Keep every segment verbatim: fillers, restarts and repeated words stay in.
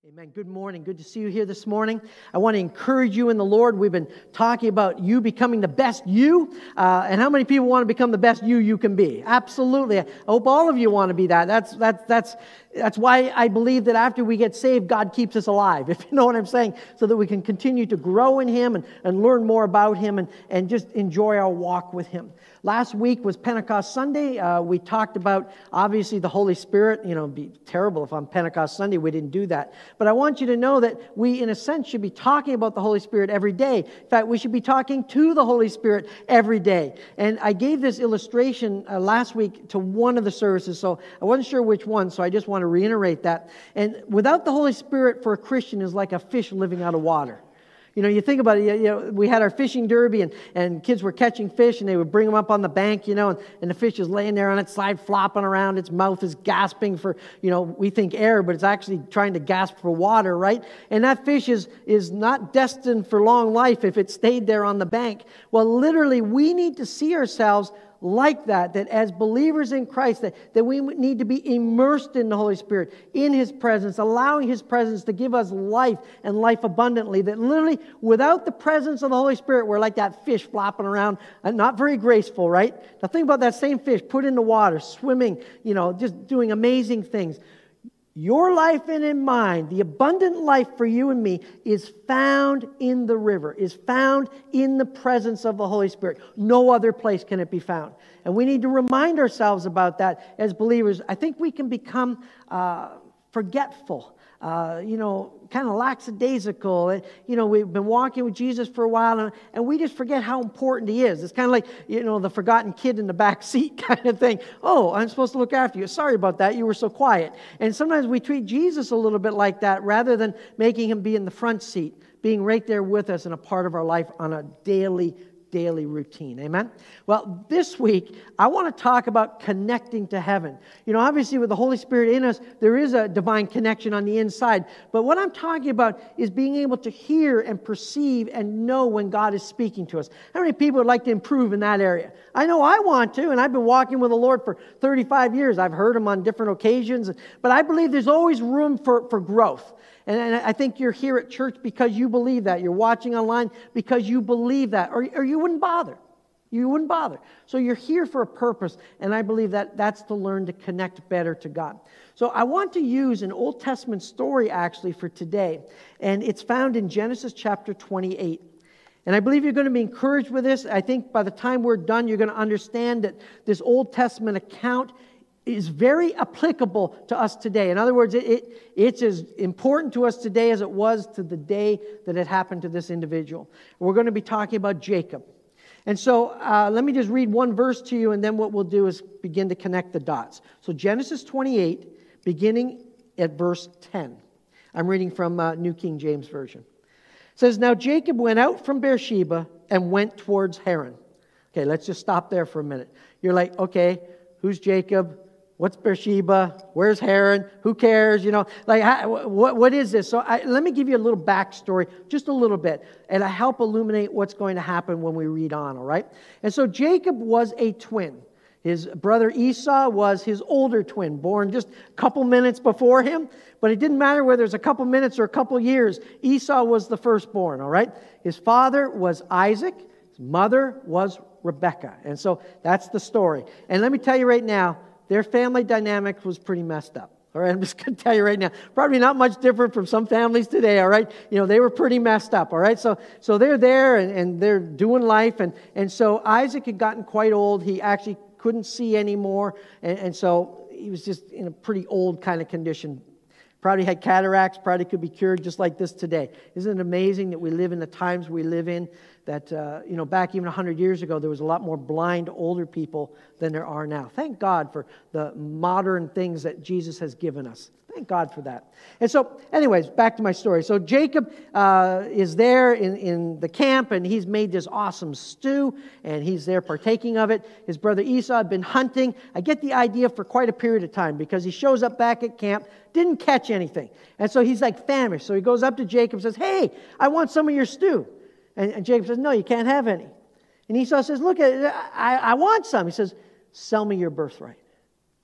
Amen. Good morning. Good to see you here this morning. I want to encourage you in the Lord. We've been talking about you becoming the best you. Uh, and how many people want to become the best you you can be? Absolutely. I hope all of you want to be that. That's that's that's that's why I believe that after we get saved, God keeps us alive, if you know what I'm saying, so that we can continue to grow in Him and, and learn more about Him and, and just enjoy our walk with Him. Last week was Pentecost Sunday. Uh, we talked about, obviously, the Holy Spirit. You know, it'd be terrible if on Pentecost Sunday we didn't do that. But I want you to know that we, in a sense, should be talking about the Holy Spirit every day. In fact, we should be talking to the Holy Spirit every day. And I gave this illustration uh, last week to one of the services, so I wasn't sure which one, so I just want to reiterate that. And without the Holy Spirit for a Christian is like a fish living out of water. You know, you think about it, you know, we had our fishing derby and, and kids were catching fish and they would bring them up on the bank, you know, and, and the fish is laying there on its side, flopping around. Its mouth is gasping for, you know, we think air, but it's actually trying to gasp for water, right? And that fish is, is not destined for long life if it stayed there on the bank. Well, literally, we need to see ourselves like that, that as believers in Christ, that, that we need to be immersed in the Holy Spirit, in His presence, allowing His presence to give us life and life abundantly, that literally without the presence of the Holy Spirit, we're like that fish flopping around, and not very graceful, right? Now think about that same fish put in the water, swimming, you know, just doing amazing things. Your life and in mine, the abundant life for you and me, is found in the river, is found in the presence of the Holy Spirit. No other place can it be found. And we need to remind ourselves about that as believers. I think we can become uh, forgetful, uh, you know, kind of lackadaisical. You know, we've been walking with Jesus for a while, and, and we just forget how important He is. It's kind of like, you know, the forgotten kid in the back seat kind of thing. Oh, I'm supposed to look after you. Sorry about that. You were so quiet. And sometimes we treat Jesus a little bit like that rather than making Him be in the front seat, being right there with us and a part of our life on a daily daily routine. Amen? Well, this week, I want to talk about connecting to heaven. You know, obviously with the Holy Spirit in us, there is a divine connection on the inside. But what I'm talking about is being able to hear and perceive and know when God is speaking to us. How many people would like to improve in that area? I know I want to, and I've been walking with the Lord for thirty-five years. I've heard Him on different occasions. But I believe there's always room for, for growth. And I think you're here at church because you believe that. You're watching online because you believe that. Or, or you wouldn't bother. You wouldn't bother. So you're here for a purpose. And I believe that that's to learn to connect better to God. So I want to use an Old Testament story actually for today. And it's found in Genesis chapter twenty-eight. And I believe you're going to be encouraged with this. I think by the time we're done, you're going to understand that this Old Testament account is very applicable to us today. In other words, it, it, it's as important to us today as it was to the day that it happened to this individual. We're going to be talking about Jacob. And so uh, let me just read one verse to you, and then what we'll do is begin to connect the dots. So Genesis twenty-eight, beginning at verse ten. I'm reading from uh, New King James Version. It says, "Now Jacob went out from Beersheba and went towards Haran." Okay, let's just stop there for a minute. You're like, okay, who's Jacob? What's Beersheba? Where's Haran? Who cares? You know, like, how, what, what is this? So I, let me give you a little backstory, just a little bit, and I help illuminate what's going to happen when we read on, all right? And so Jacob was a twin. His brother Esau was his older twin, born just a couple minutes before him, but it didn't matter whether it was a couple minutes or a couple years. Esau was the firstborn, all right? His father was Isaac. His mother was Rebekah. And so that's the story. And let me tell you right now, their family dynamic was pretty messed up. All right, I'm just going to tell you right now. Probably not much different from some families today, all right? You know, they were pretty messed up, all right? So so they're there, and, and they're doing life. And, and so Isaac had gotten quite old. He actually couldn't see anymore. And, and so he was just in a pretty old kind of condition. Probably had cataracts, probably could be cured just like this today. Isn't it amazing that we live in the times we live in, that, uh, you know, back even one hundred years ago, there was a lot more blind older people than there are now. Thank God for the modern things that Jesus has given us. Thank God for that. And so, anyways, back to my story. So Jacob uh, is there in, in the camp, and he's made this awesome stew, and he's there partaking of it. His brother Esau had been hunting. I get the idea for quite a period of time, because he shows up back at camp, didn't catch anything. And so he's like famished. So he goes up to Jacob and says, "Hey, I want some of your stew." And, and Jacob says, "No, you can't have any." And Esau says, "Look, I, I want some." He says, "Sell me your birthright."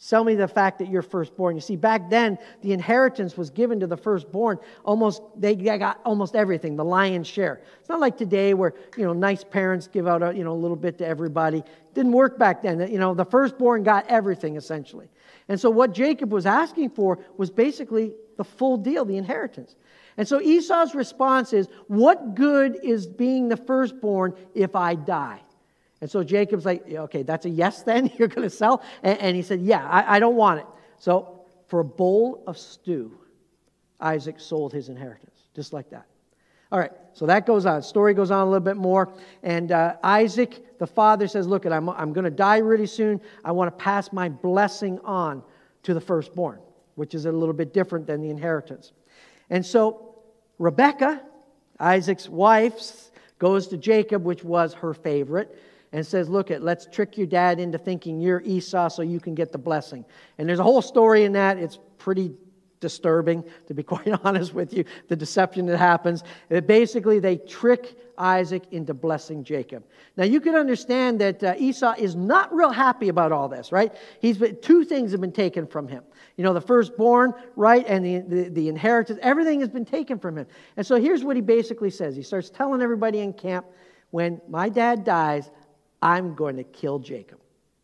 Sell me the fact that you're firstborn. You see, back then, the inheritance was given to the firstborn. Almost, they got almost everything, the lion's share. It's not like today where, you know, nice parents give out a, you know, a little bit to everybody. It didn't work back then. You know, the firstborn got everything, essentially. And so what Jacob was asking for was basically the full deal, the inheritance. And so Esau's response is, what good is being the firstborn if I die? And so Jacob's like, okay, that's a yes then? You're going to sell? And, and he said, yeah, I, I don't want it. So for a bowl of stew, Isaac sold his inheritance, just like that. All right, so that goes on. Story goes on a little bit more. And uh, Isaac, the father, says, look, I'm, I'm going to die really soon. I want to pass my blessing on to the firstborn, which is a little bit different than the inheritance. And so Rebekah, Isaac's wife, goes to Jacob, which was her favorite, and says, look, it, let's trick your dad into thinking you're Esau so you can get the blessing. And there's a whole story in that. It's pretty disturbing, to be quite honest with you, the deception that happens. It basically, they trick Isaac into blessing Jacob. Now, you can understand that uh, Esau is not real happy about all this, right? He's been, two things have been taken from him. You know, the firstborn, right, and the, the, the inheritance, everything has been taken from him. And so here's what he basically says. He starts telling everybody in camp, when my dad dies, I'm going to kill Jacob.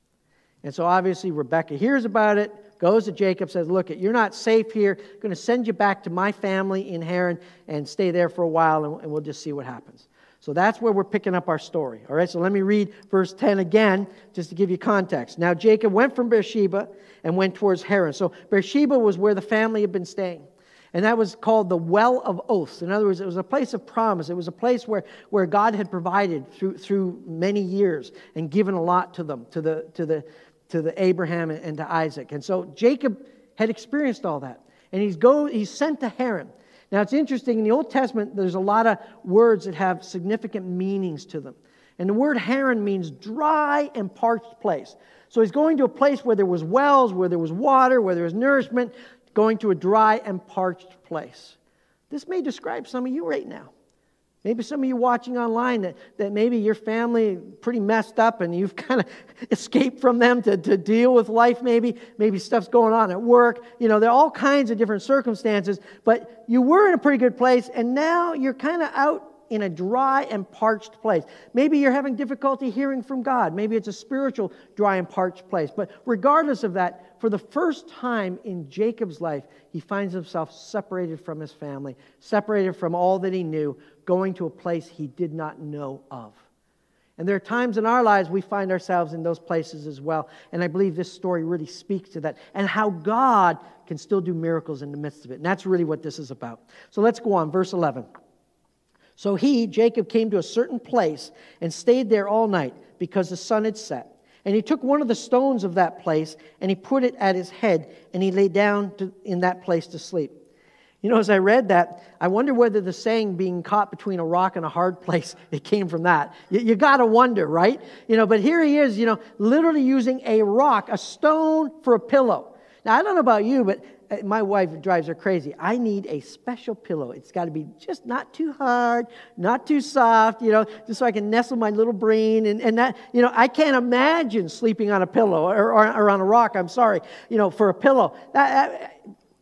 And so obviously Rebekah hears about it, goes to Jacob, says, look, you're not safe here. I'm going to send you back to my family in Haran and stay there for a while, and, and we'll just see what happens. So that's where we're picking up our story. All right, so let me read verse ten again, just to give you context. Now Jacob went from Beersheba and went towards Haran. So Beersheba was where the family had been staying. And that was called the Well of Oaths. In other words, it was a place of promise. It was a place where, where God had provided through through many years and given a lot to them, to the to the to the Abraham and to Isaac. And so Jacob had experienced all that. And he's go he's sent to Haran. Now it's interesting, in the Old Testament, there's a lot of words that have significant meanings to them. And the word Haran means dry and parched place. So he's going to a place where there was wells, where there was water, where there was nourishment, going to a dry and parched place. This may describe some of you right now. Maybe some of you watching online that, that maybe your family pretty messed up and you've kind of escaped from them to, to deal with life maybe. Maybe stuff's going on at work. You know, there are all kinds of different circumstances, but you were in a pretty good place and now you're kind of out in a dry and parched place. Maybe you're having difficulty hearing from God. Maybe it's a spiritual dry and parched place. But regardless of that, for the first time in Jacob's life, he finds himself separated from his family, separated from all that he knew, going to a place he did not know of. And there are times in our lives we find ourselves in those places as well. And I believe this story really speaks to that and how God can still do miracles in the midst of it. And that's really what this is about. So let's go on, verse eleven. So he, Jacob, came to a certain place and stayed there all night because the sun had set. And he took one of the stones of that place and he put it at his head and he lay down to, in that place to sleep. You know, as I read that, I wonder whether the saying being caught between a rock and a hard place, it came from that. You, you got to wonder, right? You know, but here he is, you know, literally using a rock, a stone for a pillow. Now, I don't know about you, but my wife drives her crazy. I need a special pillow. It's got to be just not too hard, not too soft, you know, just so I can nestle my little brain. And, and that, you know, I can't imagine sleeping on a pillow or, or, or on a rock, I'm sorry, you know, for a pillow. That, that,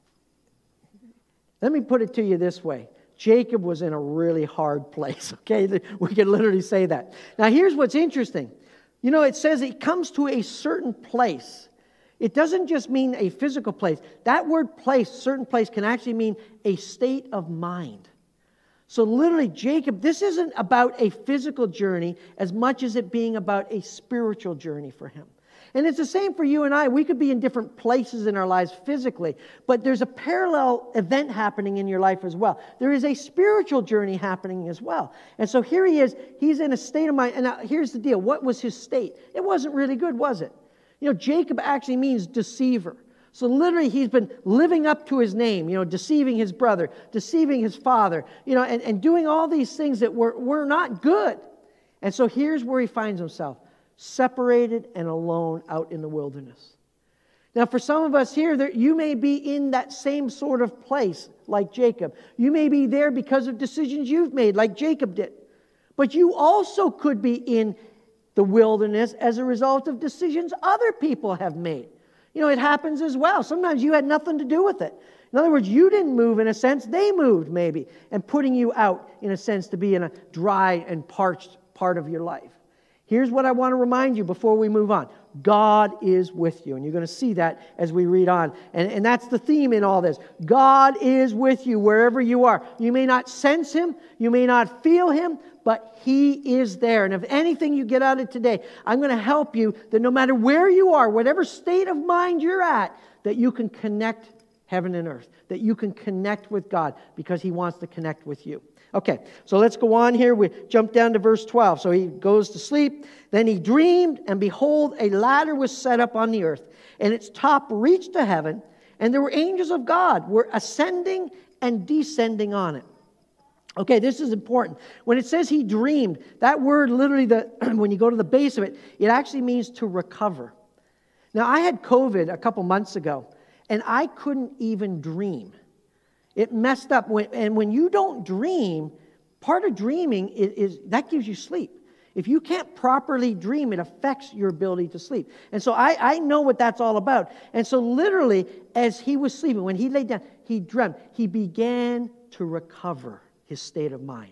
let me put it to you this way. Jacob was in a really hard place, okay? We can literally say that. Now, here's what's interesting. You know, it says it comes to a certain place. It doesn't just mean a physical place. That word place, certain place, can actually mean a state of mind. So literally, Jacob, this isn't about a physical journey as much as it being about a spiritual journey for him. And it's the same for you and I. We could be in different places in our lives physically, but there's a parallel event happening in your life as well. There is a spiritual journey happening as well. And so here he is. He's in a state of mind. And now here's the deal. What was his state? It wasn't really good, was it? You know, Jacob actually means deceiver. So literally he's been living up to his name, you know, deceiving his brother, deceiving his father, you know, and, and doing all these things that were, were not good. And so here's where he finds himself, separated and alone out in the wilderness. Now for some of us here, there, you may be in that same sort of place like Jacob. You may be there because of decisions you've made like Jacob did. But you also could be in the wilderness as a result of decisions other people have made. You know, it happens as well. Sometimes you had nothing to do with it. In other words, you didn't move in a sense, they moved maybe, and putting you out in a sense to be in a dry and parched part of your life. Here's what I want to remind you before we move on. God is with you. And you're going to see that as we read on. And, and that's the theme in all this. God is with you wherever you are. You may not sense Him. You may not feel Him. But He is there. And if anything you get out of today, I'm going to help you that no matter where you are, whatever state of mind you're at, that you can connect heaven and earth. That you can connect with God because He wants to connect with you. Okay, so let's go on here. We jump down to verse twelve. So he goes to sleep. Then he dreamed, and behold, a ladder was set up on the earth, and its top reached to heaven, and there were angels of God were ascending and descending on it. Okay, this is important. When it says he dreamed, that word literally, the, when you go to the base of it, it actually means to recover. Now, I had COVID a couple months ago, and I couldn't even dream. It messed up. And when you don't dream, part of dreaming is, is that gives you sleep. If you can't properly dream, it affects your ability to sleep. And so I, I know what that's all about. And so literally, as he was sleeping, when he laid down, he dreamt. He began to recover his state of mind.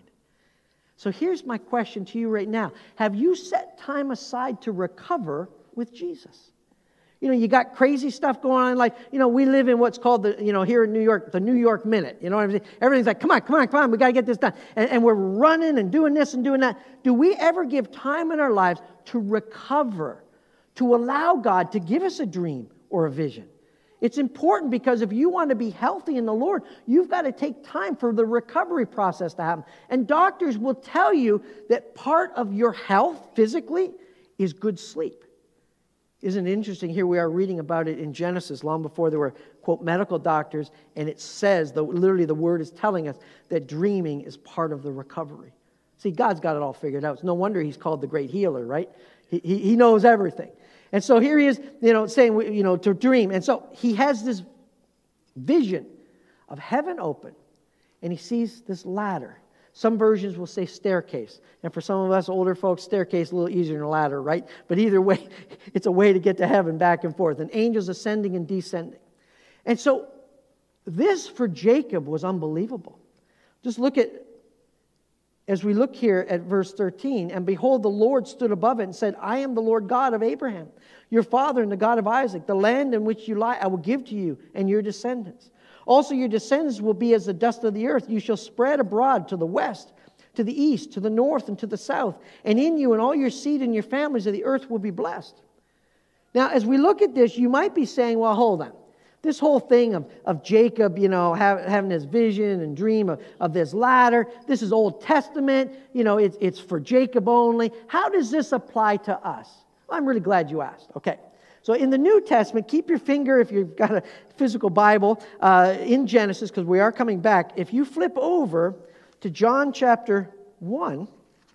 So here's my question to you right now. Have you set time aside to recover with Jesus? You know, you got crazy stuff going on. Like, you know, we live in what's called, the, you know, here in New York, the New York Minute. You know what I'm saying? Everything's like, come on, come on, come on, we got to get this done. And, and we're running and doing this and doing that. Do we ever give time in our lives to recover, to allow God to give us a dream or a vision? It's important because if you want to be healthy in the Lord, you've got to take time for the recovery process to happen. And doctors will tell you that part of your health physically is good sleep. Isn't it interesting? Here we are reading about it in Genesis long before there were, quote, medical doctors, and it says, the, literally the word is telling us that dreaming is part of the recovery. See, God's got it all figured out. It's no wonder He's called the great healer, right? He, he, he knows everything. And so here He is, you know, saying, you know, to dream. And so He has this vision of heaven open, and He sees this ladder. Some versions will say staircase. And for some of us older folks, staircase is a little easier than a ladder, right? But either way, it's a way to get to heaven back and forth. And angels ascending and descending. And so this for Jacob was unbelievable. Just look at, as we look here at verse thirteen, and behold, the Lord stood above it and said, I am the Lord God of Abraham, your father, and the God of Isaac. The land in which you lie I will give to you and your descendants. Also your descendants will be as the dust of the earth. You shall spread abroad to the west, to the east, to the north, and to the south. And in you and all your seed and your families of the earth will be blessed. Now, as we look at this, you might be saying, well, hold on. This whole thing of, of Jacob, you know, have, having this vision and dream of, of this ladder, this is Old Testament. You know, it's, it's for Jacob only. How does this apply to us? Well, I'm really glad you asked. Okay. So in the New Testament, keep your finger, if you've got a physical Bible, uh, in Genesis, because we are coming back. If you flip over to John chapter one,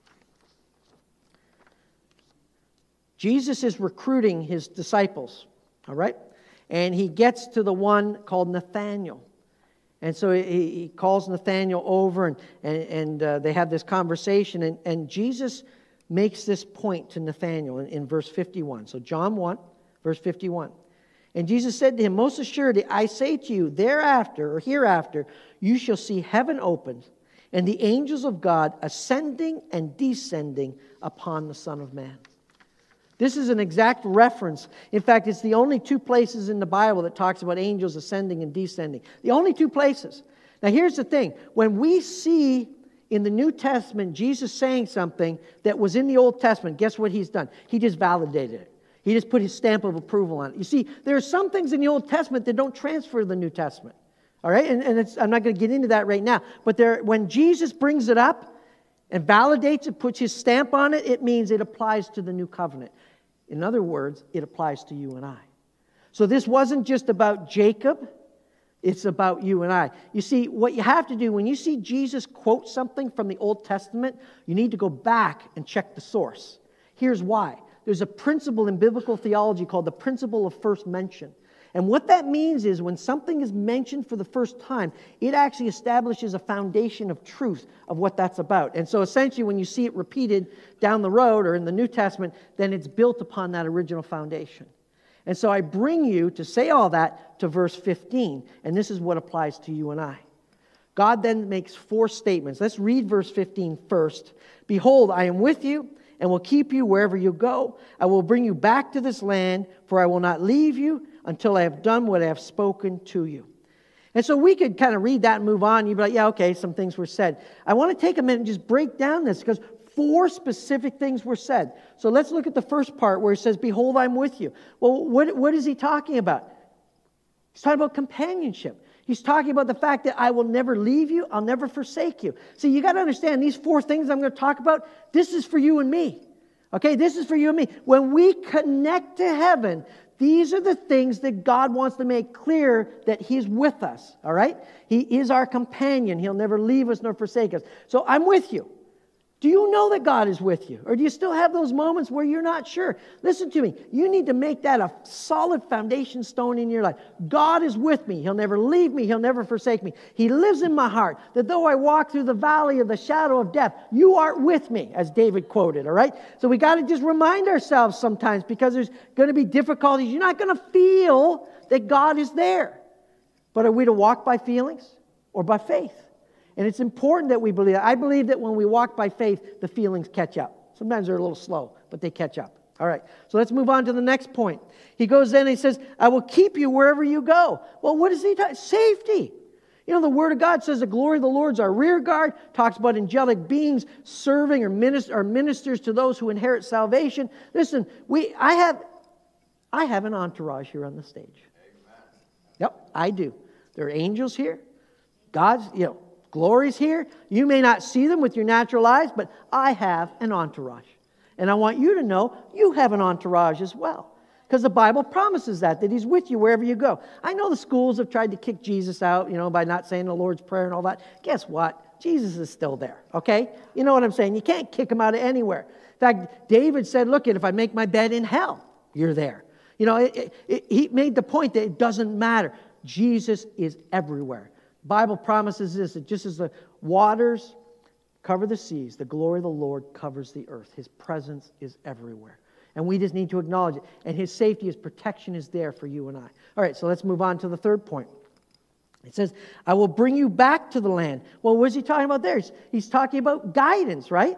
Jesus is recruiting His disciples, all right? And He gets to the one called Nathanael. And so he, he calls Nathanael over, and, and, and uh, they have this conversation, and, and Jesus makes this point to Nathanael in, in verse fifty-one. So John one. Verse fifty-one. And Jesus said to him, most assuredly, I say to you, thereafter or hereafter, you shall see heaven opened and the angels of God ascending and descending upon the Son of Man. This is an exact reference. In fact, it's the only two places in the Bible that talks about angels ascending and descending. The only two places. Now here's the thing. When we see in the New Testament Jesus saying something that was in the Old Testament, guess what He's done? He just validated it. He just put His stamp of approval on it. You see, there are some things in the Old Testament that don't transfer to the New Testament. All right? And, and it's, I'm not going to get into that right now. But there, when Jesus brings it up and validates it, puts His stamp on it, it means it applies to the new covenant. In other words, it applies to you and I. So this wasn't just about Jacob. It's about you and I. You see, what you have to do when you see Jesus quote something from the Old Testament, you need to go back and check the source. Here's why. There's a principle in biblical theology called the principle of first mention. And what that means is when something is mentioned for the first time, it actually establishes a foundation of truth of what that's about. And so essentially when you see it repeated down the road or in the New Testament, then it's built upon that original foundation. And so I bring you to say all that to verse fifteen, and this is what applies to you and I. God then makes four statements. Let's read verse fifteen first. Behold, I am with you and will keep you wherever you go. I will bring you back to this land, for I will not leave you until I have done what I have spoken to you. And so we could kind of read that and move on. You'd be like, yeah, okay, some things were said. I want to take a minute and just break down this because four specific things were said. So let's look at the first part where it says, behold, I'm with you. Well, what, what is he talking about? He's talking about companionship. He's talking about the fact that I will never leave you, I'll never forsake you. See, you got to understand these four things I'm going to talk about, this is for you and me. Okay, this is for you and me. When we connect to heaven, these are the things that God wants to make clear that He's with us, all right? He is our companion. He'll never leave us nor forsake us. So I'm with you. Do you know that God is with you? Or do you still have those moments where you're not sure? Listen to me. You need to make that a solid foundation stone in your life. God is with me. He'll never leave me. He'll never forsake me. He lives in my heart. That though I walk through the valley of the shadow of death, you are with me, as David quoted, all right? So we got to just remind ourselves sometimes because there's going to be difficulties. You're not going to feel that God is there. But are we to walk by feelings or by faith? And it's important that we believe that. I believe that when we walk by faith, the feelings catch up. Sometimes they're a little slow, but they catch up. All right, so let's move on to the next point. He goes then and he says, I will keep you wherever you go. Well, what is he talking? Safety. You know, the Word of God says the glory of the Lord is our rear guard, talks about angelic beings serving or, minister, or ministers to those who inherit salvation. Listen, we, I have, I have an entourage here on the stage. Amen. Yep, I do. There are angels here. God's, you know, glory's here. You may not see them with your natural eyes, but I have an entourage. And I want you to know you have an entourage as well. Because the Bible promises that, that He's with you wherever you go. I know the schools have tried to kick Jesus out, you know, by not saying the Lord's Prayer and all that. Guess what? Jesus is still there, okay? You know what I'm saying? You can't kick Him out of anywhere. In fact, David said, look, if I make my bed in hell, you're there. You know, it, it, it, he made the point that it doesn't matter. Jesus is everywhere. Bible promises this, that just as the waters cover the seas, the glory of the Lord covers the earth. His presence is everywhere. And we just need to acknowledge it. And His safety, His protection is there for you and I. All right, so let's move on to the third point. It says, I will bring you back to the land. Well, what is he talking about there? He's, he's talking about guidance, right?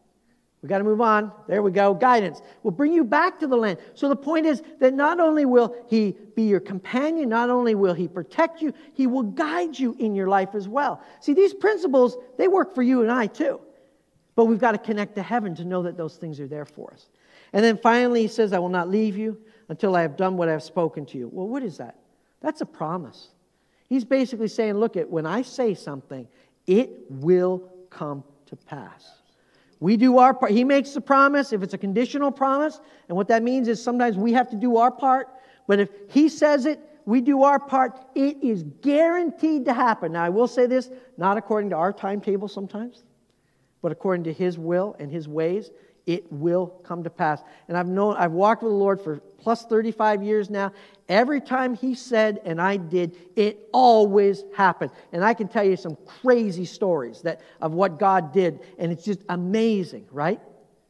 We got to move on. There we go. Guidance. We'll bring you back to the land. So the point is that not only will He be your companion, not only will He protect you, He will guide you in your life as well. See, these principles, they work for you and I too. But we've got to connect to heaven to know that those things are there for us. And then finally He says, I will not leave you until I have done what I have spoken to you. Well, what is that? That's a promise. He's basically saying, look, at when I say something, it will come to pass. We do our part. He makes the promise if it's a conditional promise. And what that means is sometimes we have to do our part. But if He says it, we do our part. It is guaranteed to happen. Now, I will say this, not according to our timetable sometimes, but according to His will and His ways, it will come to pass. And I've known, I've walked with the Lord for plus thirty-five years now. Every time He said and I did, it always happened. And I can tell you some crazy stories that of what God did, and it's just amazing, right?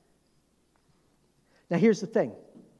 Now here's the thing.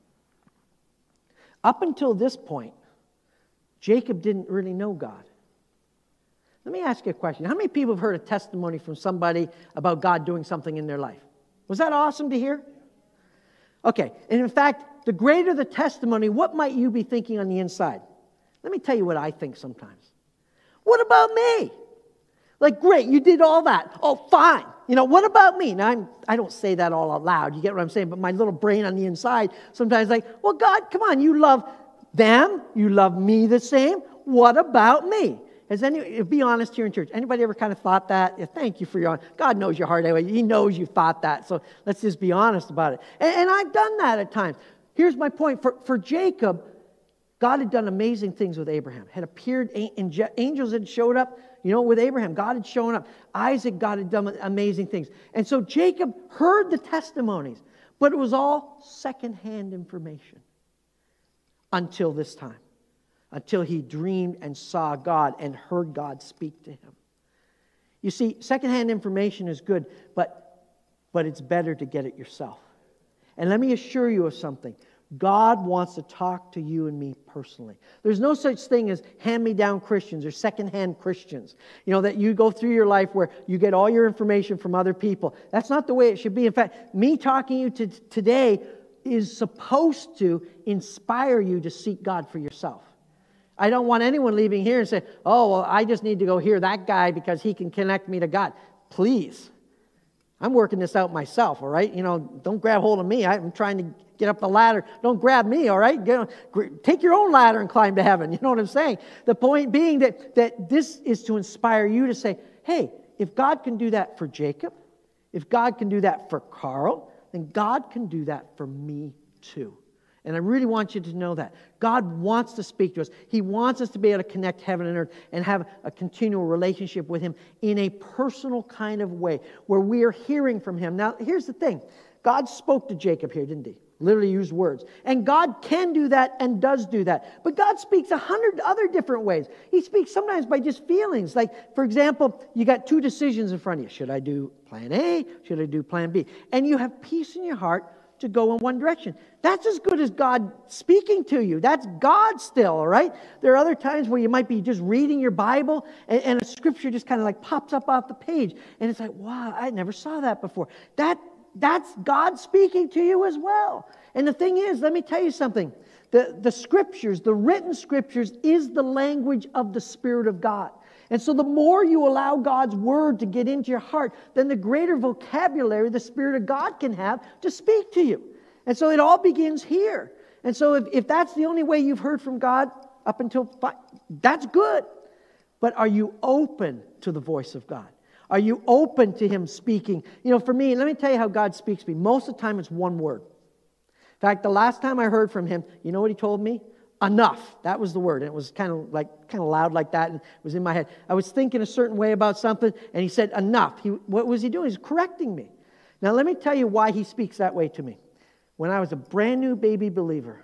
Up until this point, Jacob didn't really know God. Let me ask you a question. How many people have heard a testimony from somebody about God doing something in their life? Was that awesome to hear? Okay, and in fact, the greater the testimony, what might you be thinking on the inside? Let me tell you what I think sometimes. What about me? Like, great, you did all that. Oh, fine. You know, what about me? Now, I'm, I don't say that all out loud. You get what I'm saying? But my little brain on the inside sometimes like, well, God, come on. You love them. You love me the same. What about me? Has any, be honest here in church, anybody ever kind of thought that? Yeah, thank you for your, God knows your heart anyway. He knows you thought that. So let's just be honest about it. And, and I've done that at times. Here's my point. For, for Jacob, God had done amazing things with Abraham. Had appeared, angels had showed up, you know, with Abraham. God had shown up. Isaac, God had done amazing things. And so Jacob heard the testimonies, but it was all secondhand information until this time. Until he dreamed and saw God and heard God speak to him. You see, secondhand information is good, but, but it's better to get it yourself. And let me assure you of something. God wants to talk to you and me personally. There's no such thing as hand-me-down Christians or second-hand Christians. You know, that you go through your life where you get all your information from other people. That's not the way it should be. In fact, me talking to you to today is supposed to inspire you to seek God for yourself. I don't want anyone leaving here and say, oh, well, I just need to go hear that guy because he can connect me to God. Please. I'm working this out myself, all right? You know, don't grab hold of me. I'm trying to get up the ladder. Don't grab me, all right? Get, take your own ladder and climb to heaven. You know what I'm saying? The point being that, that this is to inspire you to say, hey, if God can do that for Jacob, if God can do that for Carl, then God can do that for me too. And I really want you to know that. God wants to speak to us. He wants us to be able to connect heaven and earth and have a continual relationship with Him in a personal kind of way where we are hearing from Him. Now, here's the thing. God spoke to Jacob here, didn't He? Literally used words. And God can do that and does do that. But God speaks a hundred other different ways. He speaks sometimes by just feelings. Like, for example, you got two decisions in front of you. Should I do plan A? Should I do plan B? And you have peace in your heart to go in one direction. That's as good as God speaking to you. That's God still, all right? There are other times where you might be just reading your Bible and, and a scripture just kind of like pops up off the page. And it's like, wow, I never saw that before. That That's God speaking to you as well. And the thing is, let me tell you something. The, the scriptures, the written scriptures, is the language of the Spirit of God. And so the more you allow God's Word to get into your heart, then the greater vocabulary the Spirit of God can have to speak to you. And so it all begins here. And so if, if that's the only way you've heard from God up until, that's good. But are you open to the voice of God? Are you open to Him speaking? You know, for me, let me tell you how God speaks to me. Most of the time it's one word. In fact, the last time I heard from Him, you know what He told me? Enough. That was the word. And it was kind of like kind of loud like that, and it was in my head. I was thinking a certain way about something, and He said, enough. He, what was He doing? He's correcting me. Now, let me tell you why He speaks that way to me. When I was a brand new baby believer,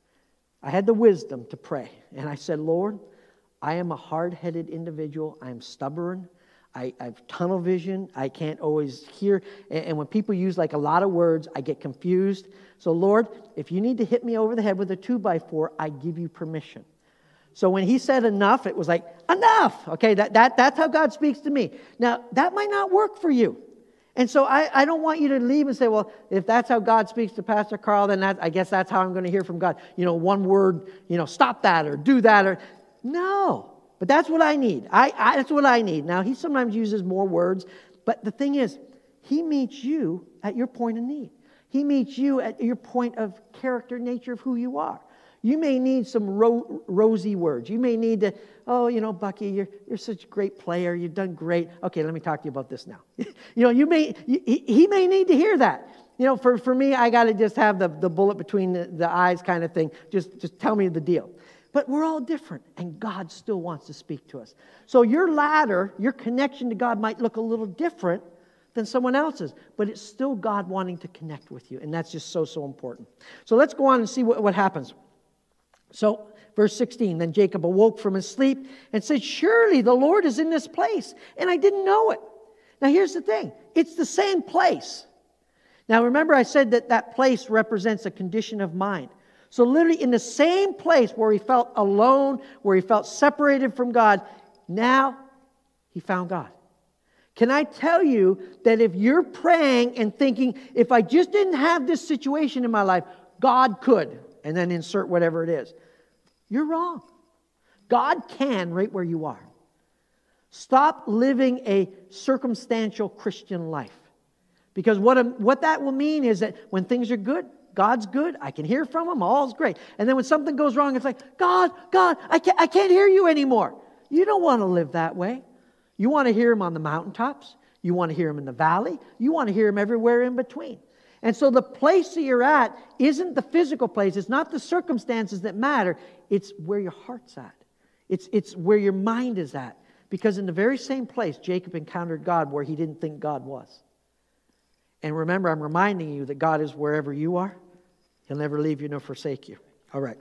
I had the wisdom to pray. And I said, Lord, I am a hard-headed individual. I am stubborn. I, I have tunnel vision. I can't always hear. And, and when people use like a lot of words, I get confused. So Lord, if you need to hit me over the head with a two by four, I give you permission. So when He said enough, it was like, enough. Okay, that, that, that's how God speaks to me. Now, that might not work for you. And so I, I don't want you to leave and say, well, if that's how God speaks to Pastor Carl, then that, I guess that's how I'm going to hear from God. You know, one word, you know, stop that or do that. or No. But that's what I need. I, I, that's what I need. Now, He sometimes uses more words, but the thing is, He meets you at your point of need. He meets you at your point of character, nature of who you are. You may need some ro- rosy words. You may need to, oh, you know, Bucky, you're you're such a great player. You've done great. Okay, let me talk to you about this now. you know, you may he, he may need to hear that. You know, for, for me, I got to just have the, the bullet between the, the eyes kind of thing. Just, just tell me the deal. But we're all different, and God still wants to speak to us. So your ladder, your connection to God might look a little different than someone else's, but it's still God wanting to connect with you, and that's just so, so important. So let's go on and see what, what happens. So, verse sixteen, then Jacob awoke from his sleep and said, surely the Lord is in this place, and I didn't know it. Now, here's the thing. It's the same place. Now, remember I said that that place represents a condition of mind. So literally in the same place where he felt alone, where he felt separated from God, now he found God. Can I tell you that if you're praying and thinking, if I just didn't have this situation in my life, God could, and then insert whatever it is, you're wrong. God can right where you are. Stop living a circumstantial Christian life. Because what, what that will mean is that when things are good, God's good. I can hear from Him. All's great. And then when something goes wrong, it's like, God, God, I can't, I can't hear you anymore. You don't want to live that way. You want to hear Him on the mountaintops. You want to hear Him in the valley. You want to hear Him everywhere in between. And so the place that you're at isn't the physical place. It's not the circumstances that matter. It's where your heart's at. It's, it's where your mind is at. Because in the very same place, Jacob encountered God where he didn't think God was. And remember, I'm reminding you that God is wherever you are. He'll never leave you nor forsake you. All right.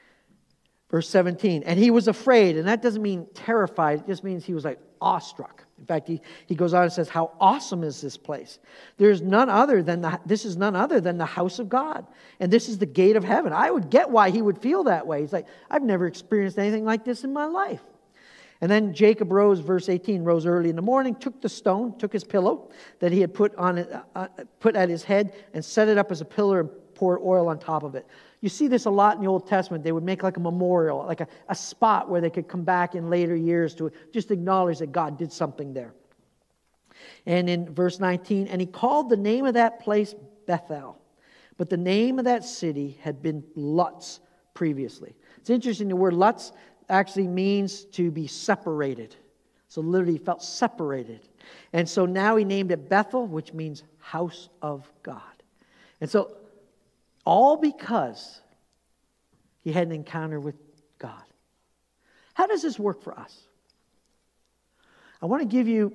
Verse seventeen. And he was afraid. And that doesn't mean terrified. It just means he was like awestruck. In fact, he, he goes on and says, how awesome is this place? There's none other than the, this is none other than the house of God. And this is the gate of heaven. I would get why he would feel that way. He's like, I've never experienced anything like this in my life. And then Jacob rose, verse eighteen, rose early in the morning, took the stone, took his pillow that he had put on it, uh, put at his head, and set it up as a pillar and poured oil on top of it. You see this a lot in the Old Testament. They would make like a memorial, like a, a spot where they could come back in later years to just acknowledge that God did something there. And in verse nineteen, and he called the name of that place Bethel, but the name of that city had been Luz previously. It's interesting, the word Luz actually means to be separated. So literally he felt separated. And so now he named it Bethel, which means house of God. And so all because he had an encounter with God. How does this work for us? I want to give you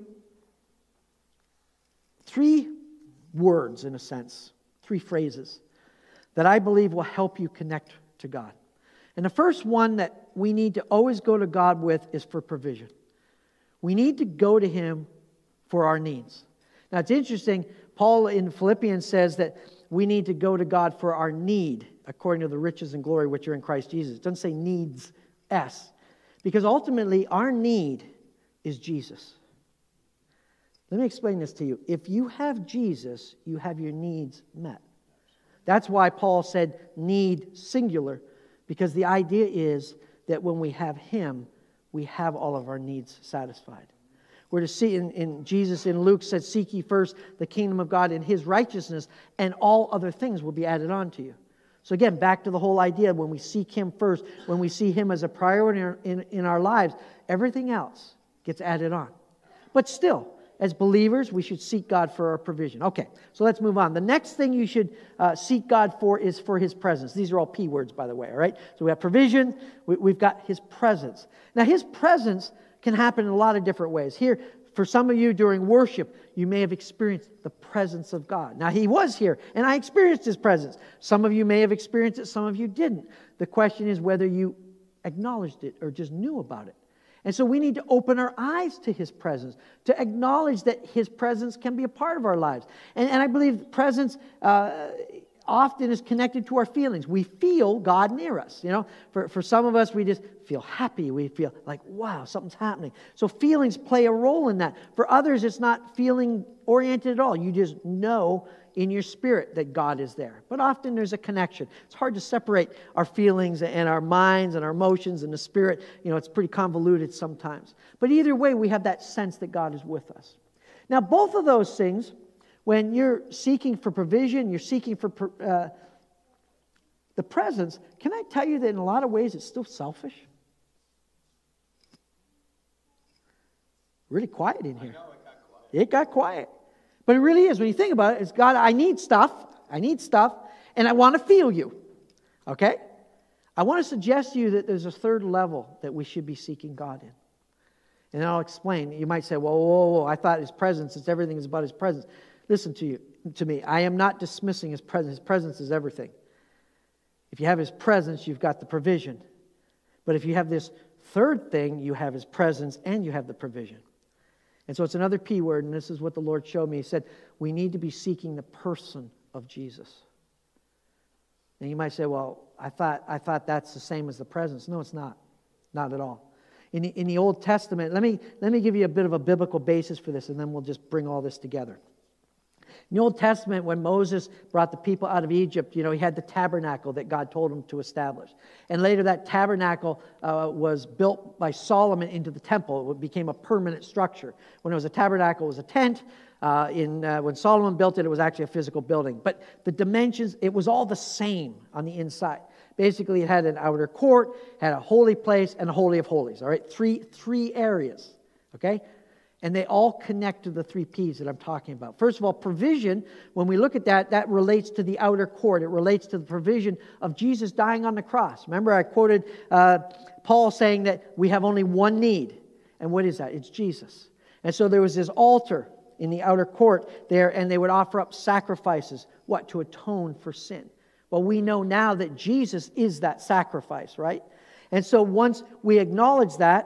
three words, in a sense, three phrases that I believe will help you connect to God. And the first one that we need to always go to God with is for provision. We need to go to Him for our needs. Now it's interesting, Paul in Philippians says that we need to go to God for our need, according to the riches and glory which are in Christ Jesus. It doesn't say needs, S. Because ultimately, our need is Jesus. Let me explain this to you. If you have Jesus, you have your needs met. That's why Paul said need singular, because the idea is that when we have Him, we have all of our needs satisfied. We're to see in, in Jesus in Luke said, seek ye first the kingdom of God and His righteousness, and all other things will be added on to you. So again, back to the whole idea, when we seek Him first, when we see Him as a priority in, in, in our lives, everything else gets added on. But still, as believers, we should seek God for our provision. Okay, so let's move on. The next thing you should uh, seek God for is for His presence. These are all P words, by the way, all right? So we have provision, we, we've got His presence. Now, His presence can happen in a lot of different ways. Here, for some of you during worship, you may have experienced the presence of God. Now, He was here, and I experienced His presence. Some of you may have experienced it, some of you didn't. The question is whether you acknowledged it or just knew about it. And so we need to open our eyes to His presence, to acknowledge that His presence can be a part of our lives. And, and I believe presence uh, often is connected to our feelings. We feel God near us. You know, for, for some of us, we just feel happy. We feel like, wow, something's happening. So feelings play a role in that. For others, it's not feeling oriented at all. You just know in your spirit that God is there. But often there's a connection. It's hard to separate our feelings and our minds and our emotions and the spirit. You know, it's pretty convoluted sometimes. But either way, we have that sense that God is with us. Now, both of those things, when you're seeking for provision, you're seeking for uh, the presence, can I tell you that in a lot of ways it's still selfish? Really quiet in here. I know, it got quiet. It got quiet. But it really is. When you think about it, it's God, I need stuff. I need stuff. And I want to feel you. Okay? I want to suggest to you that there's a third level that we should be seeking God in. And I'll explain. You might say, whoa, whoa, whoa, I thought His presence, it's everything is about His presence. Listen to you, to me. I am not dismissing His presence. His presence is everything. If you have His presence, you've got the provision. But if you have this third thing, you have His presence and you have the provision. And so it's another P word, and this is what the Lord showed me. He said, we need to be seeking the person of Jesus. And you might say, well, I thought I thought that's the same as the presence. No, it's not. Not at all. In the, in the Old Testament, let me, let me give you a bit of a biblical basis for this, and then we'll just bring all this together. In the Old Testament, when Moses brought the people out of Egypt, you know, he had the tabernacle that God told him to establish. And later that tabernacle uh, was built by Solomon into the temple. It became a permanent structure. When it was a tabernacle, it was a tent. Uh, in uh, when Solomon built it, it was actually a physical building. But the dimensions, it was all the same on the inside. Basically, it had an outer court, had a holy place, and a holy of holies. All right, three three areas. Okay. And they all connect to the three P's that I'm talking about. First of all, provision, when we look at that, that relates to the outer court. It relates to the provision of Jesus dying on the cross. Remember, I quoted uh, Paul saying that we have only one need. And what is that? It's Jesus. And so there was this altar in the outer court there, and they would offer up sacrifices. What? To atone for sin. Well, we know now that Jesus is that sacrifice, right? And so once we acknowledge that,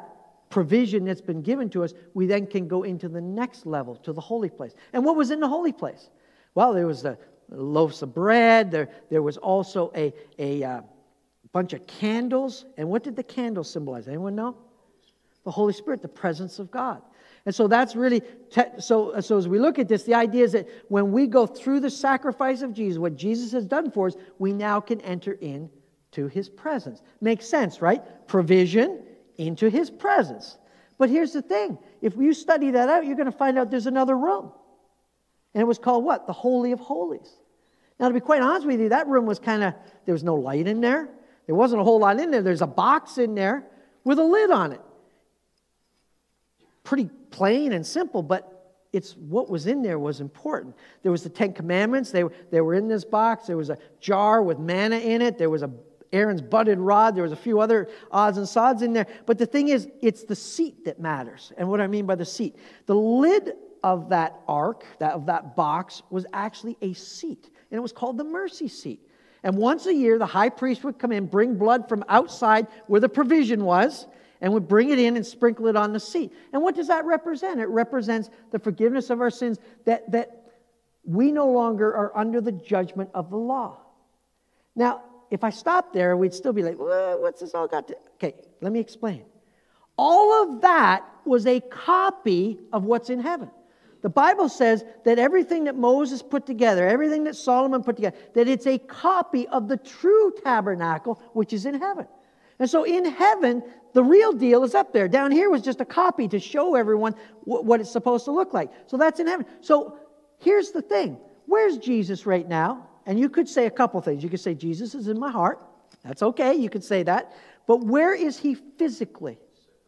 provision that's been given to us, we then can go into the next level, to the holy place. And what was in the holy place? Well, there was the loaves of bread. There, there was also a, a uh, bunch of candles. And what did the candles symbolize? Anyone know? The Holy Spirit, the presence of God. And so that's really, te- so, so as we look at this, the idea is that when we go through the sacrifice of Jesus, what Jesus has done for us, we now can enter into His presence. Makes sense, right? Provision into His presence. But here's the thing. If you study that out, you're going to find out there's another room. And it was called what? The Holy of Holies. Now, to be quite honest with you, that room was kind of, there was no light in there. There wasn't a whole lot in there. There's a box in there with a lid on it. Pretty plain and simple, but it's what was in there was important. There was the Ten Commandments. They, they were in this box. There was a jar with manna in it. There was a Aaron's budded rod. There was a few other odds and sods in there. But the thing is, it's the seat that matters. And what I mean by the seat, the lid of that ark, that, of that box, was actually a seat. And it was called the mercy seat. And once a year, the high priest would come in, bring blood from outside where the provision was, and would bring it in and sprinkle it on the seat. And what does that represent? It represents the forgiveness of our sins, that, that we no longer are under the judgment of the law. Now, if I stopped there, we'd still be like, well, what's this all got to... Okay, let me explain. All of that was a copy of what's in heaven. The Bible says that everything that Moses put together, everything that Solomon put together, that it's a copy of the true tabernacle, which is in heaven. And so in heaven, the real deal is up there. Down here was just a copy to show everyone what it's supposed to look like. So that's in heaven. So here's the thing. Where's Jesus right now? And you could say a couple things. You could say, Jesus is in my heart. That's okay. You could say that. But where is He physically?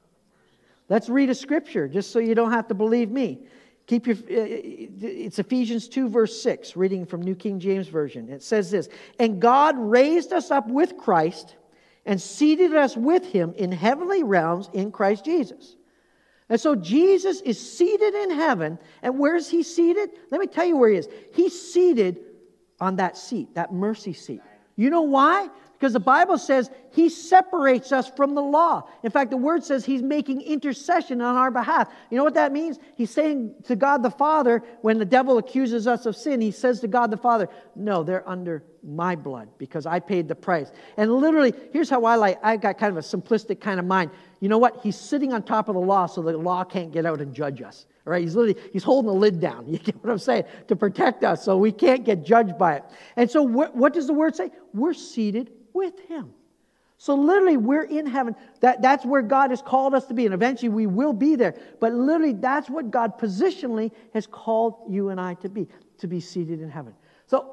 Let's read a scripture, just so you don't have to believe me. Keep your. It's Ephesians two, verse six, reading from New King James Version. It says this, and God raised us up with Christ and seated us with Him in heavenly realms in Christ Jesus. And so Jesus is seated in heaven. And where is He seated? Let me tell you where He is. He's seated on that seat, that mercy seat. You know why? Because the Bible says He separates us from the law. In fact, the Word says He's making intercession on our behalf. You know what that means? He's saying to God the Father, when the devil accuses us of sin, He says to God the Father, no, they're under my blood because I paid the price. And literally, here's how I like, I got kind of a simplistic kind of mind. You know what? He's sitting on top of the law so the law can't get out and judge us. All right? He's literally, he's holding the lid down. You get what I'm saying? To protect us so we can't get judged by it. And so wh- what does the Word say? We're seated with Him. So literally, we're in heaven. That, that's where God has called us to be. And eventually, we will be there. But literally, that's what God positionally has called you and I to be, to be seated in heaven. So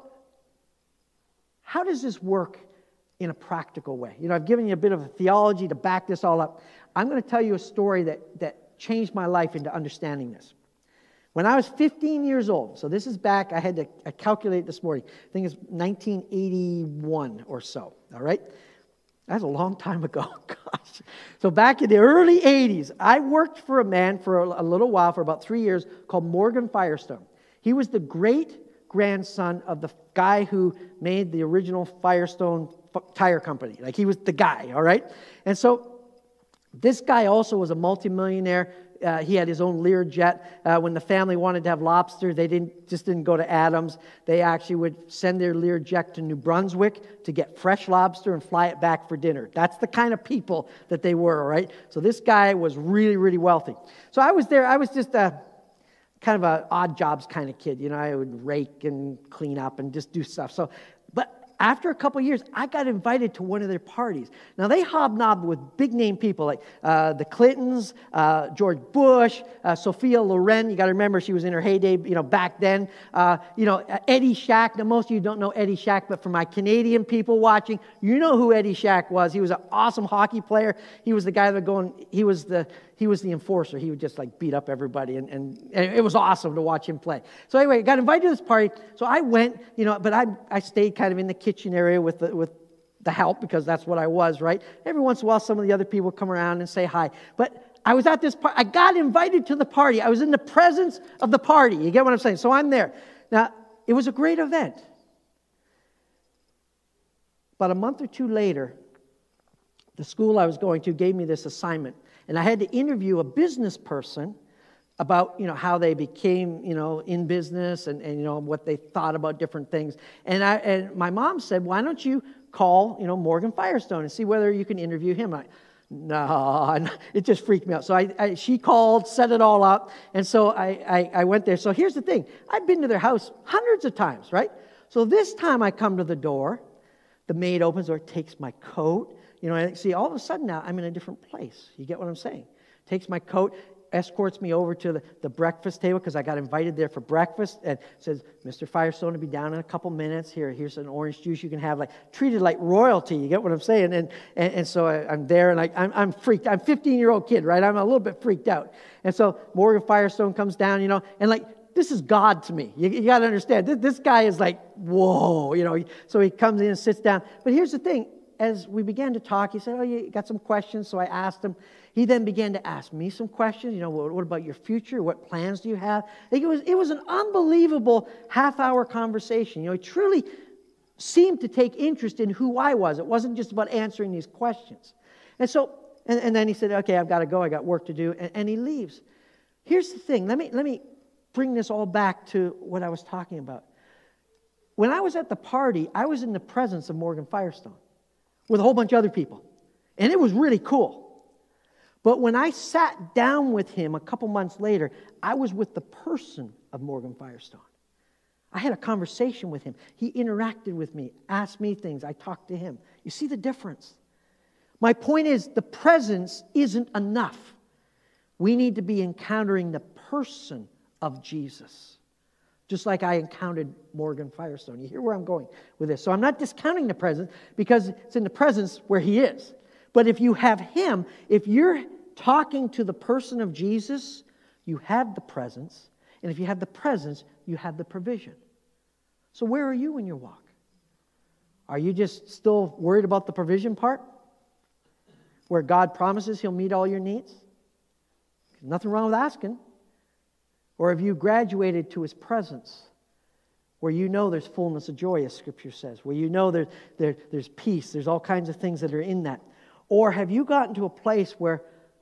how does this work in a practical way? You know, I've given you a bit of a theology to back this all up. I'm going to tell you a story that, that changed my life into understanding this. When I was fifteen years old, so this is back, I had to I calculate this morning, I think it's nineteen eighty-one or so, all right? That's a long time ago, gosh. So back in the early eighties, I worked for a man for a, a little while, for about three years, called Morgan Firestone. He was the great-grandson of the guy who made the original Firestone tire company. Like, he was the guy, all right? And so this guy also was a multimillionaire. Uh, he had his own Learjet. Uh, when the family wanted to have lobster, they didn't just didn't go to Adams. They actually would send their Learjet to New Brunswick to get fresh lobster and fly it back for dinner. That's the kind of people that they were, all right? So this guy was really, really wealthy. So I was there. I was just a kind of an odd jobs kind of kid. You know, I would rake and clean up and just do stuff. So, but after a couple of years, I got invited to one of their parties. Now, they hobnobbed with big-name people like uh, the Clintons, uh, George Bush, uh, Sophia Loren. You got to remember, she was in her heyday, you know, back then. Uh, you know, Eddie Shack. Now, most of you don't know Eddie Shack, but for my Canadian people watching, you know who Eddie Shack was. He was an awesome hockey player. He was the guy that would go and he was the he was the enforcer. He would just like beat up everybody, and, and, and it was awesome to watch him play. So anyway, I got invited to this party. So I went, you know, but I I stayed kind of in the kitchen area with the, with the help, because that's what I was, right? Every once in a while, some of the other people would come around and say hi. But I was at this party. I got invited to the party. I was in the presence of the party. You get what I'm saying? So I'm there. Now, it was a great event. About a month or two later, the school I was going to gave me this assignment. And I had to interview a business person about, you know, how they became, you know, in business and, and you know, what they thought about different things. And I and my mom said, why don't you call, you know, Morgan Firestone and see whether you can interview him? I, no, it just freaked me out. So I, I she called, set it all up, and so I, I, I went there. So here's the thing. I've been to their house hundreds of times, right? So this time I come to the door, the maid opens or takes my coat. You know, and see, all of a sudden now I'm in a different place. You get what I'm saying? Takes my coat, escorts me over to the, the breakfast table because I got invited there for breakfast, and says, Mister Firestone will be down in a couple minutes. Here, here's an orange juice you can have, like treated like royalty. You get what I'm saying? And and, and so I, I'm there, and I, I'm, I'm freaked. I'm a fifteen-year-old kid, right? I'm a little bit freaked out. And so Morgan Firestone comes down, you know, and like, this is God to me. You, you got to understand. This, this guy is like, whoa, you know. So he comes in and sits down. But here's the thing. As we began to talk, he said, oh, you got some questions? So I asked him. He then began to ask me some questions. You know, what, what about your future? What plans do you have? Like it was, it was an unbelievable half-hour conversation. You know, he truly seemed to take interest in who I was. It wasn't just about answering these questions. And so, and, and then he said, okay, I've got to go. I got work to do. And, and he leaves. Here's the thing. Let me, let me bring this all back to what I was talking about. When I was at the party, I was in the presence of Morgan Firestone with a whole bunch of other people. And it was really cool. But when I sat down with him a couple months later, I was with the person of Morgan Firestone. I had a conversation with him. He interacted with me, asked me things. I talked to him. You see the difference? My point is, the presence isn't enough. We need to be encountering the person of Jesus, just like I encountered Morgan Firestone. You hear where I'm going with this? So I'm not discounting the presence because it's in the presence where he is. But if you have him, if you're talking to the person of Jesus, you have the presence. And if you have the presence, you have the provision. So where are you in your walk? Are you just still worried about the provision part? Where God promises he'll meet all your needs? Nothing wrong with asking. Or have you graduated to his presence, where you know there's fullness of joy, as Scripture says, where you know there, there, there's peace, there's all kinds of things that are in that? Or have you gotten to a place where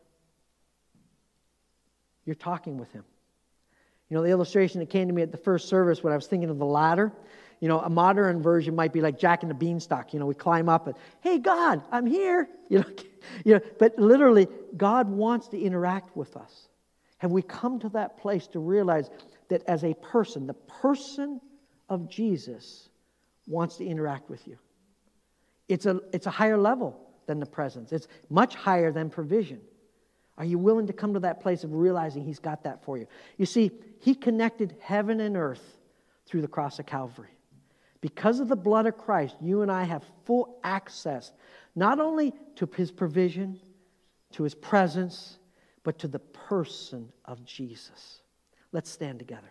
you're talking with him? You know, the illustration that came to me at the first service when I was thinking of the ladder, you know, a modern version might be like Jack and the Beanstalk. You know, we climb up and, hey, God, I'm here. You know, you know, but literally, God wants to interact with us. Have we come to that place to realize that as a person, the person of Jesus wants to interact with you? It's a, it's a higher level than the presence. It's much higher than provision. Are you willing to come to that place of realizing he's got that for you? You see, he connected heaven and earth through the cross of Calvary. Because of the blood of Christ, you and I have full access, not only to his provision, to his presence, but to the person of Jesus. Let's stand together.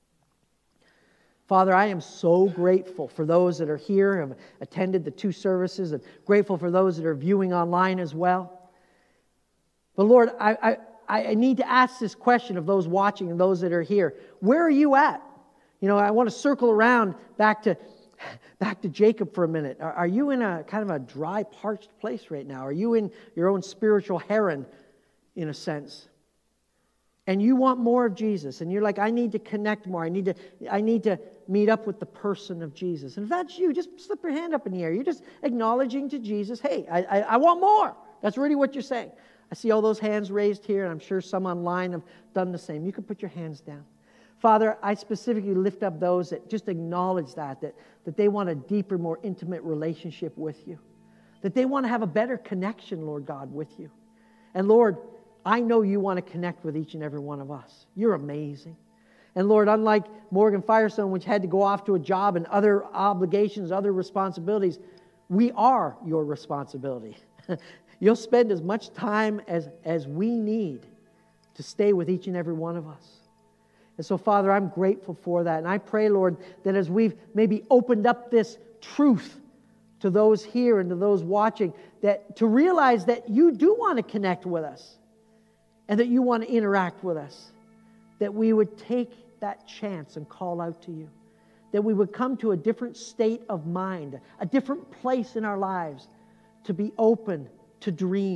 Father, I am so grateful for those that are here, have attended the two services, and grateful for those that are viewing online as well. But Lord, I, I, I need to ask this question of those watching and those that are here. Where are you at? You know, I want to circle around back to back to Jacob for a minute. Are, are you in a kind of a dry, parched place right now? Are you in your own spiritual heron, in a sense? And you want more of Jesus, and you're like, I need to connect more. I need to, I need to meet up with the person of Jesus. And if that's you, just slip your hand up in the air. You're just acknowledging to Jesus, hey, I, I, I want more. That's really what you're saying. I see all those hands raised here, and I'm sure some online have done the same. You can put your hands down. Father, I specifically lift up those that just acknowledge that, that, that they want a deeper, more intimate relationship with you, that they want to have a better connection, Lord God, with you. And Lord, I know you want to connect with each and every one of us. You're amazing. And Lord, unlike Morgan Firestone, which had to go off to a job and other obligations, other responsibilities, we are your responsibility. You'll spend as much time as, as we need to stay with each and every one of us. And so, Father, I'm grateful for that. And I pray, Lord, that as we've maybe opened up this truth to those here and to those watching, that to realize that you do want to connect with us and that you want to interact with us, that we would take that chance and call out to you, that we would come to a different state of mind, a different place in our lives, to be open, to dream,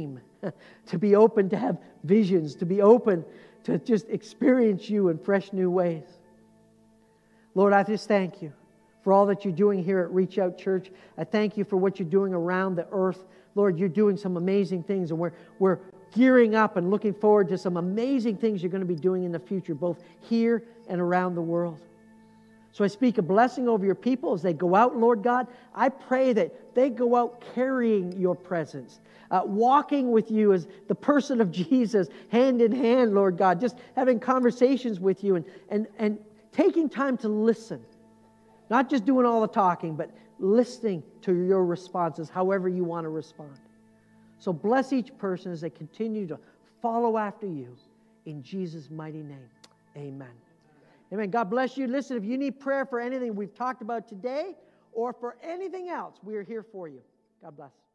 to be open to have visions, to be open to just experience you in fresh new ways. Lord, I just thank you for all that you're doing here at Reach Out Church. I thank you for what you're doing around the earth. Lord, you're doing some amazing things, and we're, we're gearing up and looking forward to some amazing things you're going to be doing in the future, both here and around the world. So I speak a blessing over your people as they go out, Lord God. I pray that they go out carrying your presence, uh, walking with you as the person of Jesus, hand in hand, Lord God, just having conversations with you and, and, and taking time to listen. Not just doing all the talking, but listening to your responses, however you want to respond. So bless each person as they continue to follow after you. In Jesus' mighty name, amen. Amen. God bless you. Listen, if you need prayer for anything we've talked about today or for anything else, we are here for you. God bless.